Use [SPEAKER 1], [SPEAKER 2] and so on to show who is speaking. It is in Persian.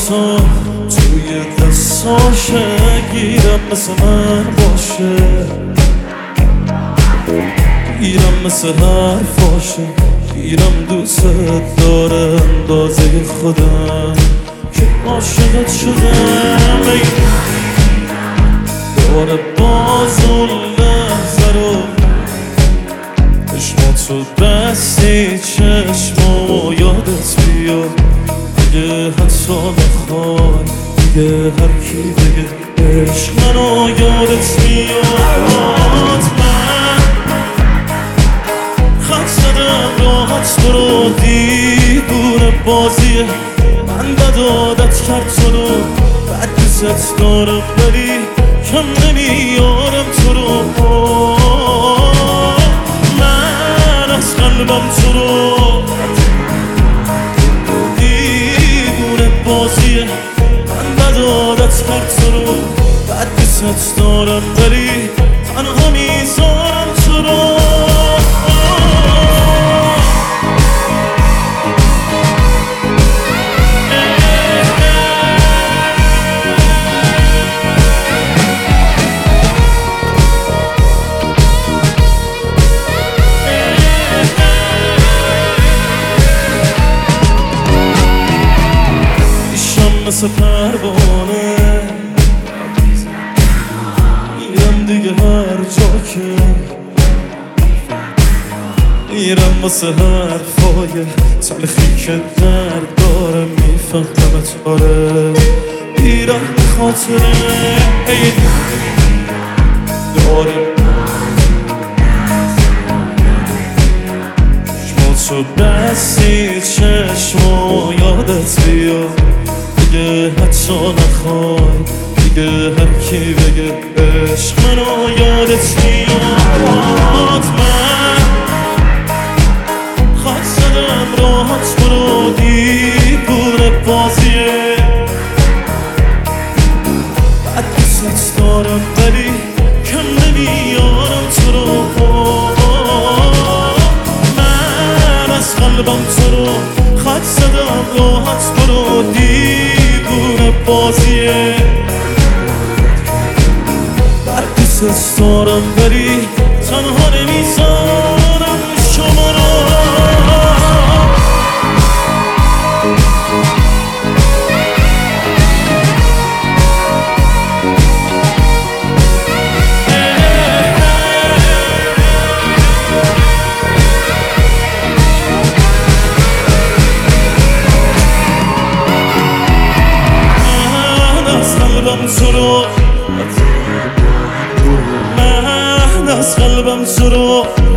[SPEAKER 1] تو توی دستاشه گیرم مثل من باشه، گیرم مثل حرفاشه، گیرم دوست داره اندازه خودم که عاشقت شدم. داره باز اون لحظه رو چشماتو بستی چشمامو یادت بیاد، دیگه حتی نخوای دیگه هر کی بگه عشق منو یادت میاد. من خط زدم راحت برو دیوونه بازیه، من بد عادت کرد تو رو بد دوست دارم ولی کم نمیارم تو رو. من از قلبم تو رو دیوونه بازیه، من بد عادت کرد تو رو بد دوست دارم ولی تنها میذارم تو رو. مثل پروانه میرم دیگه هر جا که میرم واسه حرفای تلخی که درد داره، میفهمت آره میرم به خاطره داره چشماتو بستی چشمو یادت بیاد، دیگه حتی نخوای دیگه هر کی بگه عشق منو یادت میاد. من خط زدم راحت برو دیوونه بازیه، بد دوست دارم ولی کم نمیارم تو رو. من از قلبم تو رو خط زدم راحت برو دیوونه بازیه، بد دوست دارم ولی تنها نمیذارم شما رو. تو رو من از قلبم تو رو